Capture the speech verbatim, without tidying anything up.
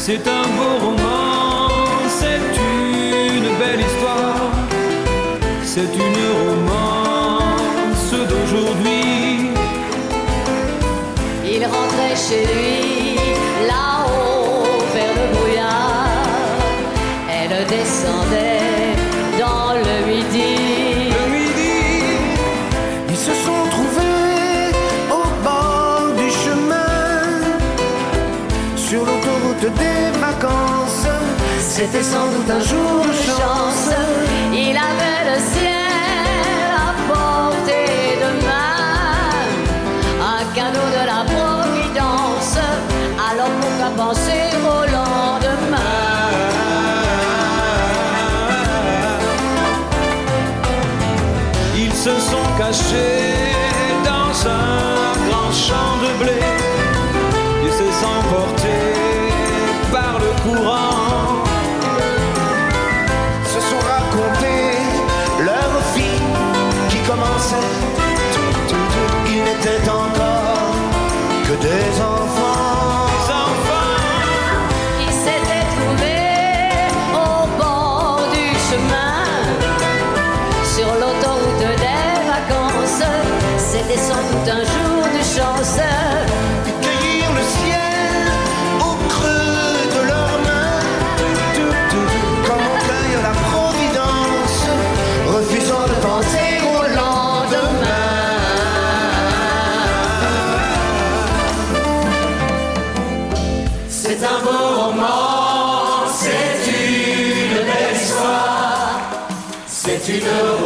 C'est un beau roman, c'est une belle histoire, c'est une romance d'aujourd'hui. Il rentrait chez lui, là-haut, vers le brouillard. Elle descendait dans le midi. Le midi, ils se sont trouvés au bord du chemin, sur l'autoroute des vacances. C'était sans doute un jour de chance. Il avait le ciel à portée de main, un cadeau de la Providence. Alors pourquoi penser au lendemain? ils se sont cachés dans un grand champ de blé, ils se sont portés par le courant, Se sont racontés leur vie qui commençait. Ils n'étaient encore que des enfants. les enfants. Qui s'était trouvé au bord du chemin, sur l'autoroute des vacances. C'était sans doute un jour de chance. Cueillir le ciel au creux de leurs mains, comme on cueille la providence, refusant de penser au lendemain. C'est un beau roman, c'est une belle histoire, c'est une